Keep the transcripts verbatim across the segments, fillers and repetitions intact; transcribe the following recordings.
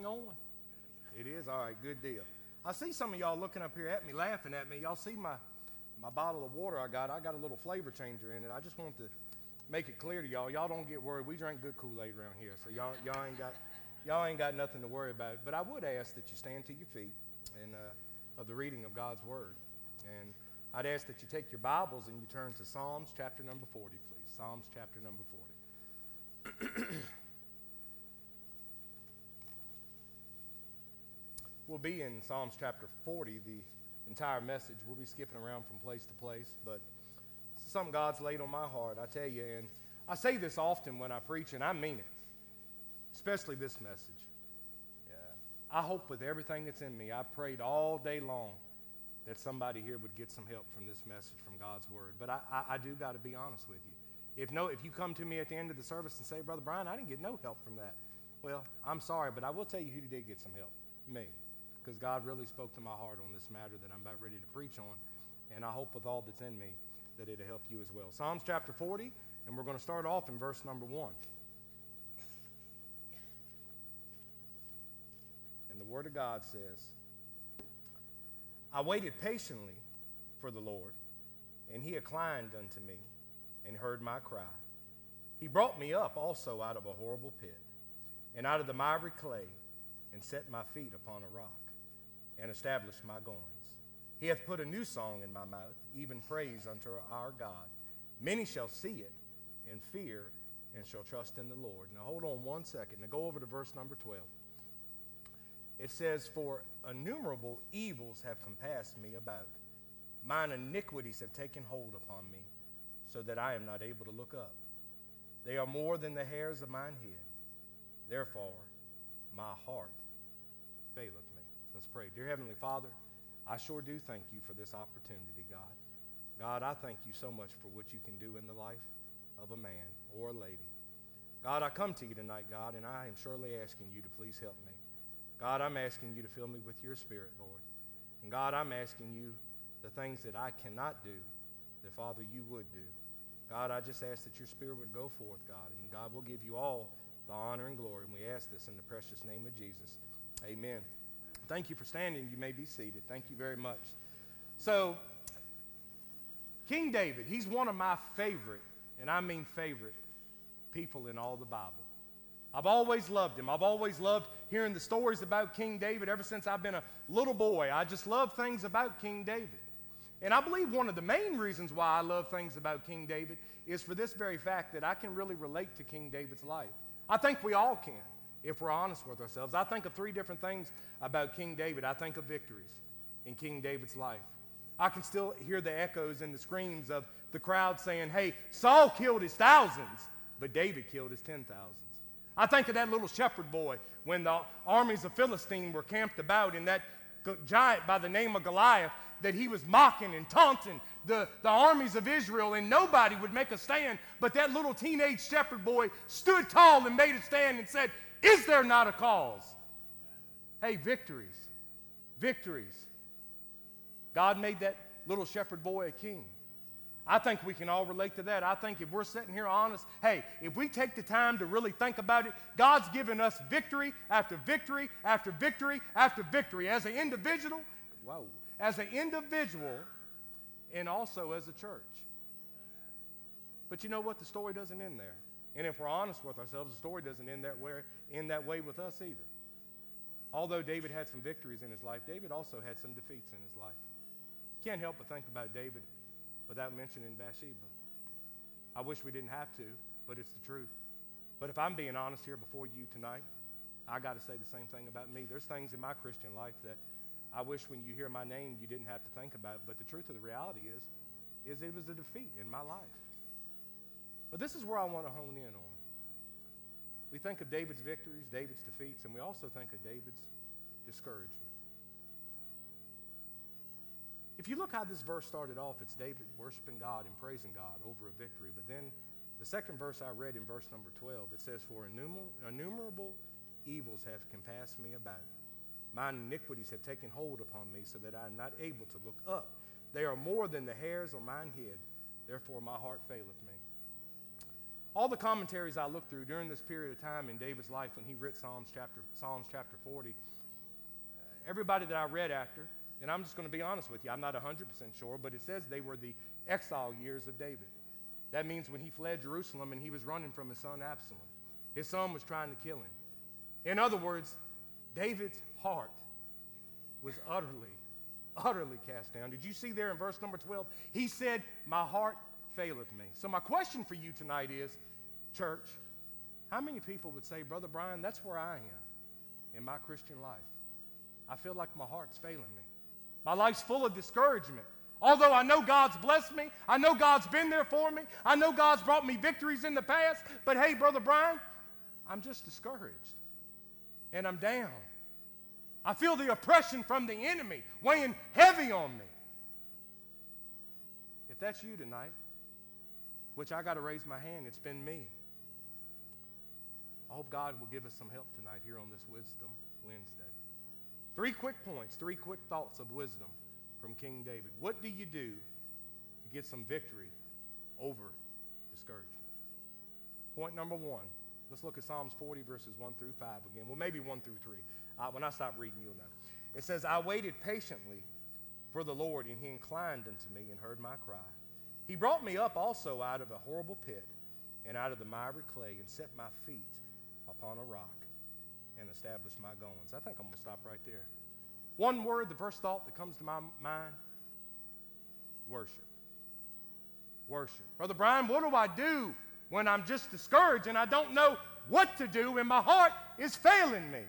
thing on? It is? All right, good deal. I see some of y'all looking up here at me, laughing at me. Y'all see my, my bottle of water I got. I got a little flavor changer in it. I just want to make it clear to y'all. Y'all don't get worried. We drink good Kool-Aid around here, so y'all, y'all, ain't got, y'all ain't got nothing to worry about. But I would ask that you stand to your feet and uh, of the reading of God's Word. And I'd ask that you take your Bibles and you turn to Psalms chapter number forty, please. Psalms chapter number forty. We'll be in Psalms chapter forty, the entire message. We'll be skipping around from place to place, but it's something God's laid on my heart, I tell you. And I say this often when I preach, and I mean it, especially this message. Yeah. I hope with everything that's in me, I prayed all day long that somebody here would get some help from this message from God's Word. But I, I, I do got to be honest with you. If no, if you come to me at the end of the service and say, Brother Brian, I didn't get no help from that, well, I'm sorry, but I will tell you who did get some help, me. Because God really spoke to my heart on this matter that I'm about ready to preach on, and I hope with all that's in me that it'll help you as well. Psalms chapter forty, and we're going to start off in verse number one. And the Word of God says, I waited patiently for the Lord, and he inclined unto me and heard my cry. He brought me up also out of a horrible pit, and out of the miry clay, and set my feet upon a rock, and established my goings. He hath put a new song in my mouth, even praise unto our God. Many shall see it and fear, and shall trust in the Lord. Now hold on one second. Now go over to verse number twelve. It says, for innumerable evils have compassed me about. Mine iniquities have taken hold upon me, so that I am not able to look up. They are more than the hairs of mine head. Therefore, my heart faileth me. Let's pray. Dear Heavenly Father, I sure do thank you for this opportunity, God. God, I thank you so much for what you can do in the life of a man or a lady. God, I come to you tonight, God, and I am surely asking you to please help me. God, I'm asking you to fill me with your Spirit, Lord. And God, I'm asking you the things that I cannot do, that, Father, you would do. God, I just ask that your Spirit would go forth, God, and God, we'll give you all the honor and glory, and we ask this in the precious name of Jesus. Amen. Thank you for standing. You may be seated. Thank you very much. So, King David, he's one of my favorite, and I mean favorite, people in all the Bible. I've always loved him. I've always loved hearing the stories about King David ever since I've been a little boy. I just love things about King David. And I believe one of the main reasons why I love things about King David is for this very fact that I can really relate to King David's life. I think we all can, if we're honest with ourselves. I think of three different things about King David. I think of victories in King David's life. I can still hear the echoes and the screams of the crowd saying, hey, Saul killed his thousands, but David killed his ten thousands. I think of that little shepherd boy when the armies of Philistine were camped about, and that giant by the name of Goliath, that he was mocking and taunting the, the armies of Israel, and nobody would make a stand, but that little teenage shepherd boy stood tall and made a stand and said, is there not a cause? Hey, victories, victories. God made that little shepherd boy a king. I think we can all relate to that. I think if we're sitting here honest, hey, if we take the time to really think about it, God's given us victory after victory after victory after victory as an individual, whoa, as an individual and also as a church. But you know what? The story doesn't end there. And if we're honest with ourselves, the story doesn't end that way, end that way with us either. Although David had some victories in his life, David also had some defeats in his life. You can't help but think about David without mentioning Bathsheba. I wish we didn't have to, but it's the truth. But if I'm being honest here before you tonight, I got to say the same thing about me. There's things in my Christian life that I wish when you hear my name you didn't have to think about, but the truth of the reality is, is it was a defeat in my life. But this is where I want to hone in on. We think of David's victories, David's defeats, and we also think of David's discouragement. If you look how this verse started off, it's David worshiping God and praising God over a victory. But then the second verse I read in verse number twelve, it says, for innumerable, innumerable evils have compassed me about. Mine iniquities have taken hold upon me, so that I am not able to look up. They are more than the hairs on mine head. Therefore my heart faileth me. All the commentaries I looked through during this period of time in David's life when he wrote Psalms chapter, Psalms chapter forty, uh, everybody that I read after, and I'm just going to be honest with you, I'm not one hundred percent sure, but it says they were the exile years of David. That means when he fled Jerusalem and he was running from his son Absalom. His son was trying to kill him. In other words, David's heart was utterly, utterly cast down. Did you see there in verse number twelve? He said, my heart faileth me. So my question for you tonight is, church, how many people would say, Brother Brian, that's where I am in my Christian life? I feel like my heart's failing me. My life's full of discouragement. Although I know God's blessed me, I know God's been there for me, I know God's brought me victories in the past, but hey, Brother Brian, I'm just discouraged, and I'm down. I feel the oppression from the enemy weighing heavy on me. If that's you tonight, which I got to raise my hand, it's been me. I hope God will give us some help tonight here on this Wisdom Wednesday. Three quick points, three quick thoughts of wisdom from King David. What do you do to get some victory over discouragement? Point number one, let's look at Psalms forty, verses one through five again. Well, maybe one through three. Uh, when I stop reading, you'll know. It says, I waited patiently for the Lord, and he inclined unto me and heard my cry. He brought me up also out of a horrible pit and out of the miry clay and set my feet upon a rock and established my goings. I think I'm going to stop right there. One word, the first thought that comes to my mind, worship. Worship. Brother Brian, what do I do when I'm just discouraged and I don't know what to do and my heart is failing me?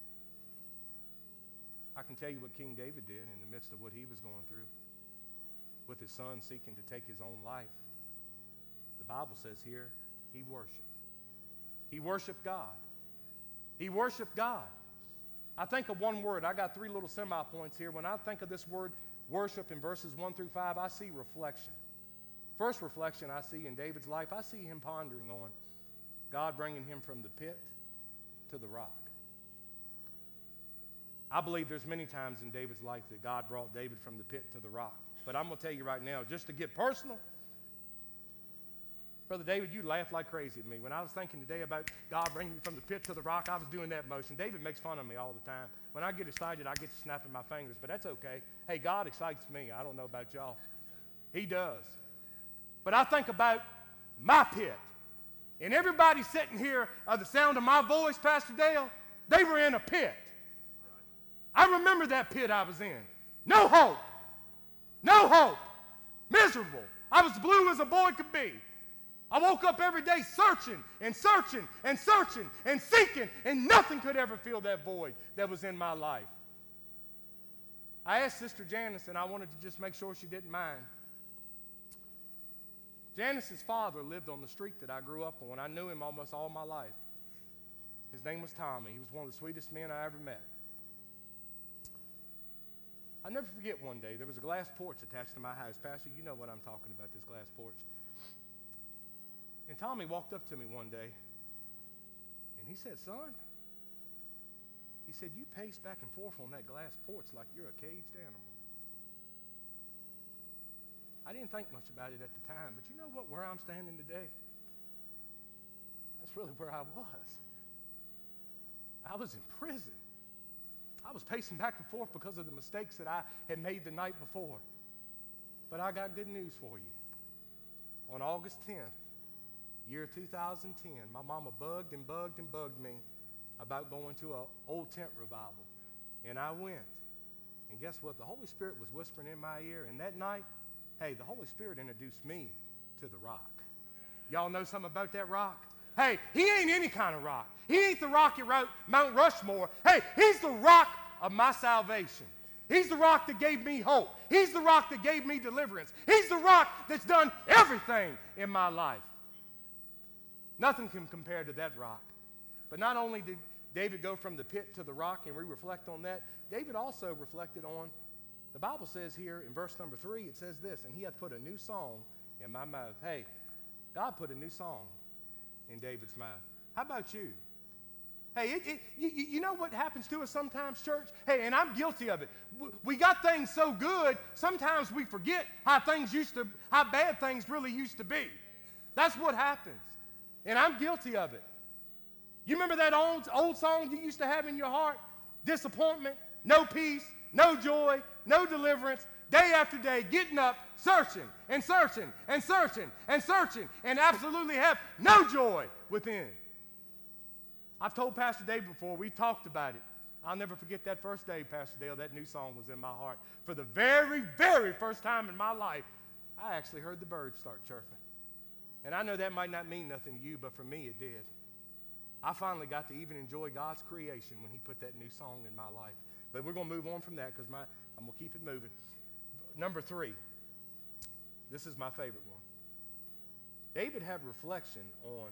I can tell you what King David did in the midst of what he was going through with his son seeking to take his own life. The Bible says here, he worshiped. He worshiped God. He worshiped God. I think of one word. I got three little semi-points here. When I think of this word worship in verses one through five, I see reflection. First reflection I see in David's life, I see him pondering on God bringing him from the pit to the rock. I believe there's many times in David's life that God brought David from the pit to the rock. But I'm going to tell you right now, just to get personal, Brother David, you laugh like crazy at me. When I was thinking today about God bringing me from the pit to the rock, I was doing that motion. David makes fun of me all the time. When I get excited, I get to snapping my fingers, but that's okay. Hey, God excites me. I don't know about y'all. He does. But I think about my pit. And everybody sitting here of the sound of my voice, Pastor Dale, they were in a pit. I remember that pit I was in. No hope. No hope. Miserable. I was blue as a boy could be. I woke up every day searching and searching and searching and seeking, and nothing could ever fill that void that was in my life. I asked Sister Janice, and I wanted to just make sure she didn't mind. Janice's father lived on the street that I grew up on. I knew him almost all my life. His name was Tommy. He was one of the sweetest men I ever met. I'll never forget one day, there was a glass porch attached to my house. Pastor, you know what I'm talking about, this glass porch. And Tommy walked up to me one day, and he said, son, he said, you pace back and forth on that glass porch like you're a caged animal. I didn't think much about it at the time, but you know what, where I'm standing today? That's really where I was. I was in prison. I was pacing back and forth because of the mistakes that I had made the night before. But I got good news for you. On August tenth, year two thousand ten, my mama bugged and bugged and bugged me about going to an old tent revival. And I went. And guess what? The Holy Spirit was whispering in my ear. And that night, hey, the Holy Spirit introduced me to the rock. Y'all know something about that rock? Hey, he ain't any kind of rock. He ain't the rock at Mount Rushmore. Hey, he's the rock of my salvation. He's the rock that gave me hope. He's the rock that gave me deliverance. He's the rock that's done everything in my life. Nothing can compare to that rock. But not only did David go from the pit to the rock, and we reflect on that, David also reflected on, the Bible says here in verse number three, it says this, and he hath put a new song in my mouth. Hey, God put a new song in David's mouth. How about you? Hey, it, it, you, you know what happens to us sometimes, church? Hey, and I'm guilty of it. We got things so good, sometimes we forget how things used to, how bad things really used to be. That's what happens. And I'm guilty of it. You remember that old, old song you used to have in your heart? Disappointment, no peace, no joy, no deliverance, day after day, getting up, searching and searching and searching and searching, and absolutely have no joy within. I've told Pastor Dave before, we talked about it. I'll never forget that first day, Pastor Dale, that new song was in my heart. For the very, very first time in my life, I actually heard the birds start chirping. And I know that might not mean nothing to you, but for me it did. I finally got to even enjoy God's creation when he put that new song in my life. But we're going to move on from that because my I'm going to keep it moving. Number three, this is my favorite one. David had reflection on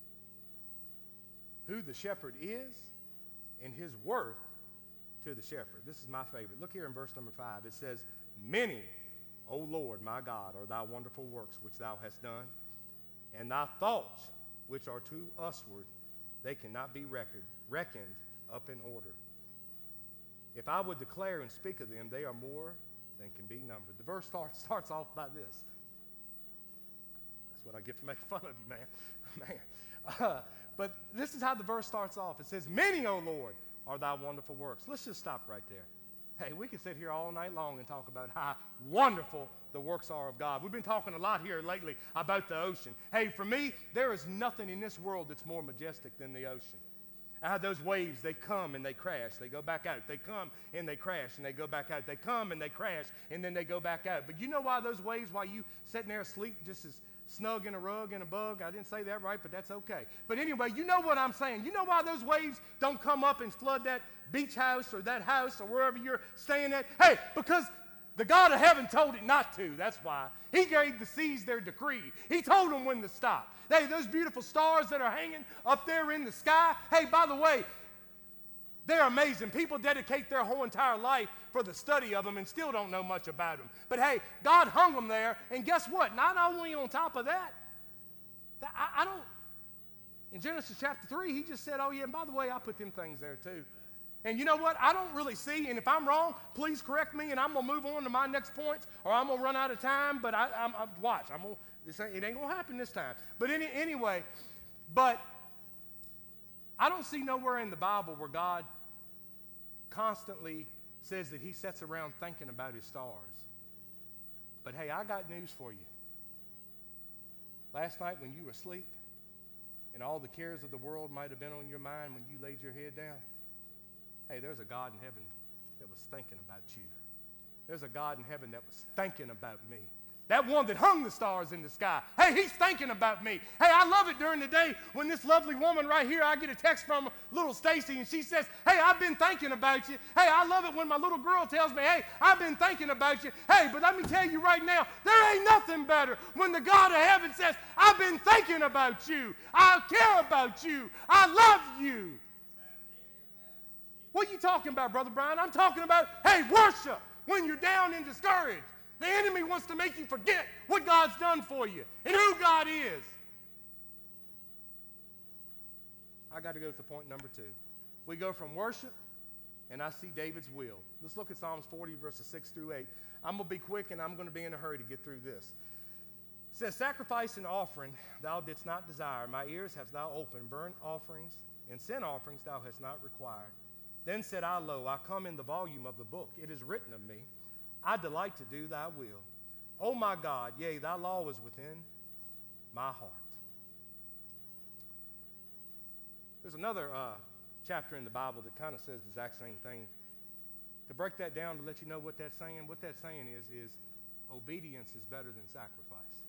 who the shepherd is and his worth to the shepherd. This is my favorite. Look here in verse number five. It says, many, O Lord, my God, are thy wonderful works which thou hast done, and thy thoughts which are to usward, they cannot be reckoned, reckoned up in order. If I would declare and speak of them, they are more than can be numbered. The verse start, starts off by this. That's what I get for making fun of you, man. man. Uh, but this is how the verse starts off. It says, many, O Lord, are thy wonderful works. Let's just stop right there. Hey, we could sit here all night long and talk about how wonderful the works are of God. We've been talking a lot here lately about the ocean. Hey, for me, there is nothing in this world that's more majestic than the ocean. Uh, those waves, they come and they crash. They go back out. They come and they crash and they go back out. They come and they crash and then they go back out. But you know why those waves, while you sitting there asleep just as snug in a rug and a bug? I didn't say that right, but that's okay. But anyway, you know what I'm saying. You know why those waves don't come up and flood that beach house or that house or wherever you're staying at? Hey, because the God of heaven told it not to. That's why. He gave the seas their decree. He told them when to stop. Hey, those beautiful stars that are hanging up there in the sky, hey, by the way, they're amazing. People dedicate their whole entire life for the study of them and still don't know much about them. But hey, God hung them there, and guess what? Not only on top of that, I, I don't, in Genesis chapter three, he just said, oh yeah, and by the way, I put them things there too. And you know what? I don't really see, and if I'm wrong, please correct me, and I'm going to move on to my next points, or I'm going to run out of time, but I, I'm, I'm, watch, I'm gonna, this ain't, it ain't going to happen this time. But any, anyway, but I don't see nowhere in the Bible where God constantly says that he sits around thinking about his stars. But hey, I got news for you. Last night when you were asleep, and all the cares of the world might have been on your mind when you laid your head down, hey, there's a God in heaven that was thinking about you. There's a God in heaven that was thinking about me. That one that hung the stars in the sky. Hey, he's thinking about me. Hey, I love it during the day when this lovely woman right here, I get a text from little Stacy, and she says, hey, I've been thinking about you. Hey, I love it when my little girl tells me, hey, I've been thinking about you. Hey, but let me tell you right now, there ain't nothing better when the God of heaven says, I've been thinking about you. I care about you. I love you. What are you talking about, Brother Brian? I'm talking about, hey, worship when you're down and discouraged. The enemy wants to make you forget what God's done for you and who God is. I got to go to point number two. We go from worship, and I see David's will. Let's look at Psalms forty, verses six through eight. I'm going to be quick, and I'm going to be in a hurry to get through this. It says, sacrifice and offering thou didst not desire. My ears hast thou opened. Burnt offerings and sin offerings thou hast not required. Then said I, lo, I come in the volume of the book. It is written of me. I delight to do thy will. O my God, yea, thy law is within my heart. There's another uh, chapter in the Bible that kind of says the exact same thing. To break that down, to let you know what that's saying, what that's saying is, is obedience is better than sacrifice.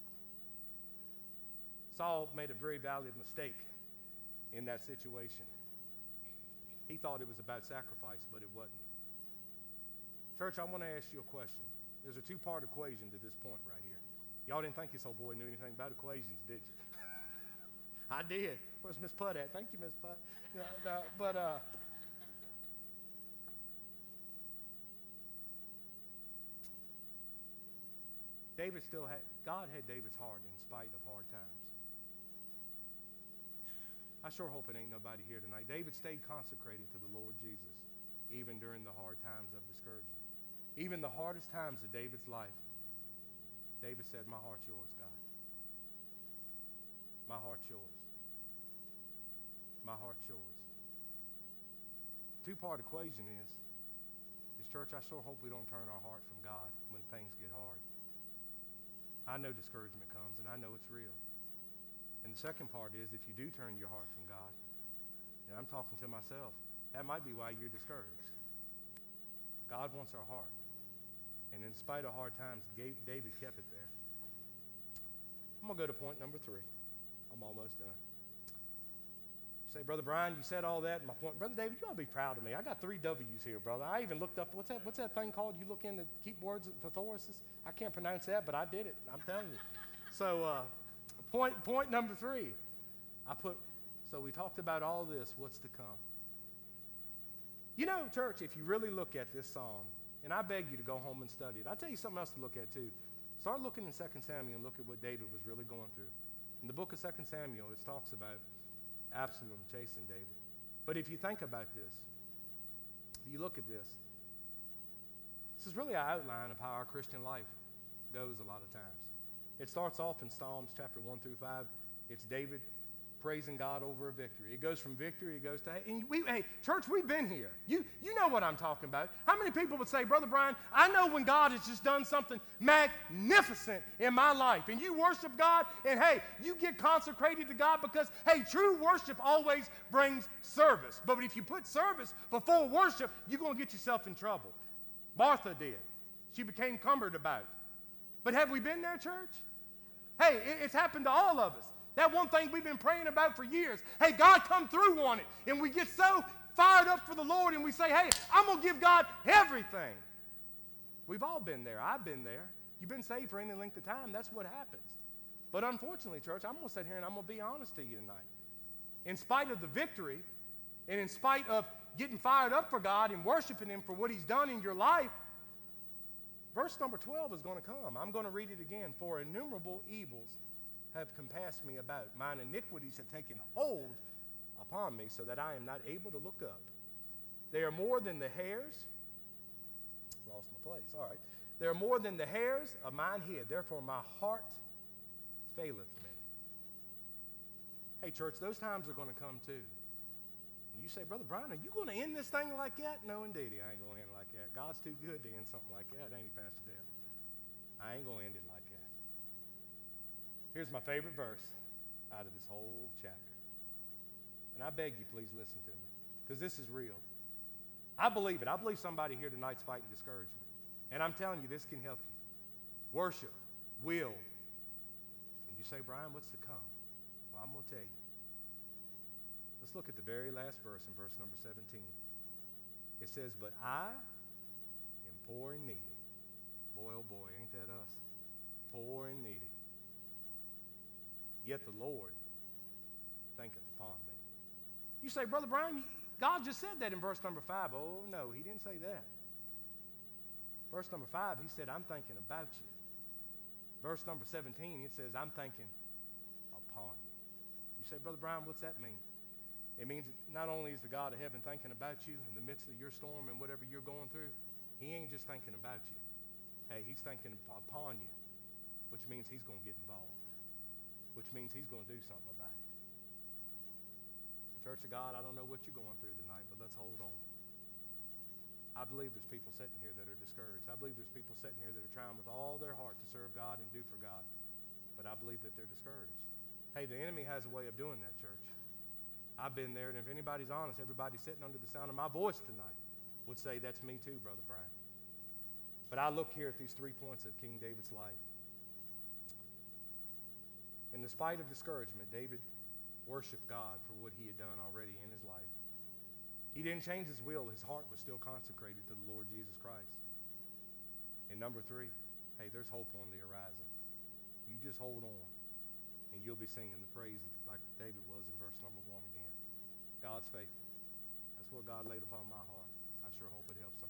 Saul made a very valid mistake in that situation. He thought it was about sacrifice, but it wasn't. Church, I want to ask you a question. There's a two-part equation to this point right here. Y'all didn't think this old boy knew anything about equations, did you? I did. Where's Miss Putt at? Thank you, Miss Putt. No, no, but uh, David still had, God had David's heart in spite of hard times. I sure hope it ain't nobody here tonight. David stayed consecrated to the Lord Jesus, even during the hard times of discouragement. Even the hardest times of David's life, David said, my heart's yours, God. My heart's yours. my heart's yours. Two-part equation is, is church, I sure hope we don't turn our heart from God when things get hard. I know discouragement comes, and I know it's real. And the second part is, if you do turn your heart from God, and I'm talking to myself, that might be why you're discouraged. God wants our heart. And in spite of hard times, David kept it there. I'm going to go to point number three. I'm almost done. You say, Brother Brian, you said all that. My point, Brother David, you ought to be proud of me. I got three W's here, brother. I even looked up, what's that, what's that thing called? You look in to keep words, thesauruses? I can't pronounce that, but I did it. I'm telling you. So uh, point, point number three, I put, so we talked about all this, what's to come. You know, church, if you really look at this psalm, and I beg you to go home and study it. I'll tell you something else to look at too. Start looking in Second Samuel and look at what David was really going through. In the book of Second Samuel, it talks about Absalom chasing David. But if you think about this, you look at this, this is really an outline of how our Christian life goes a lot of times. It starts off in Psalms chapter one through five. It's David praising God over a victory. It goes from victory, it goes to, and we, hey, church, we've been here. You, you know what I'm talking about. How many people would say, Brother Brian, I know when God has just done something magnificent in my life, and you worship God, and hey, you get consecrated to God because, hey, true worship always brings service. But if you put service before worship, you're going to get yourself in trouble. Martha did. She became cumbered about. But have we been there, church? Hey, it, it's happened to all of us. That one thing we've been praying about for years. Hey, God, come through on it. And we get so fired up for the Lord and we say, hey, I'm going to give God everything. We've all been there. I've been there. You've been saved for any length of time. That's what happens. But unfortunately, church, I'm going to sit here and I'm going to be honest to you tonight. In spite of the victory and in spite of getting fired up for God and worshiping Him for what He's done in your life, verse number twelve is going to come. I'm going to read it again. For innumerable evils have compassed me about. Mine iniquities have taken hold upon me so that I am not able to look up. They are more than the hairs. Lost my place. All right. They are more than the hairs of mine head. Therefore my heart faileth me. Hey, church, those times are going to come too. And you say, Brother Brian, are you going to end this thing like that? No, indeed, I ain't going to end it like that. God's too good to end something like that, ain't He, Pastor Dale? I ain't going to end it like that. Here's my favorite verse out of this whole chapter. And I beg you, please listen to me, because this is real. I believe it. I believe somebody here tonight's fighting discouragement. And I'm telling you, this can help you. Worship, will. And you say, Brian, what's to come? Well, I'm going to tell you. Let's look at the very last verse in verse number seventeen. It says, but I am poor and needy. Boy, oh boy, ain't that us? Poor and needy. Yet the Lord thinketh upon me. You say, Brother Brian, God just said that in verse number five. Oh, no, He didn't say that. Verse number five, He said, I'm thinking about you. Verse number seventeen, it says, I'm thinking upon you. You say, Brother Brian, what's that mean? It means that not only is the God of heaven thinking about you in the midst of your storm and whatever you're going through, He ain't just thinking about you. Hey, He's thinking upon you, which means He's going to get involved. Which means He's going to do something about it. The Church of God, I don't know what you're going through tonight, but let's hold on. I believe there's people sitting here that are discouraged. I believe there's people sitting here that are trying with all their heart to serve God and do for God, but I believe that they're discouraged. Hey, the enemy has a way of doing that, church. I've been there, and if anybody's honest, everybody sitting under the sound of my voice tonight would say, that's me too, Brother Brian. But I look here at these three points of King David's life. In the spite of discouragement, David worshiped God for what he had done already in his life. He didn't change his will. His heart was still consecrated to the Lord Jesus Christ. And number three, hey, there's hope on the horizon. You just hold on, and you'll be singing the praise like David was in verse number one again. God's faithful. That's what God laid upon my heart. I sure hope it helps somebody.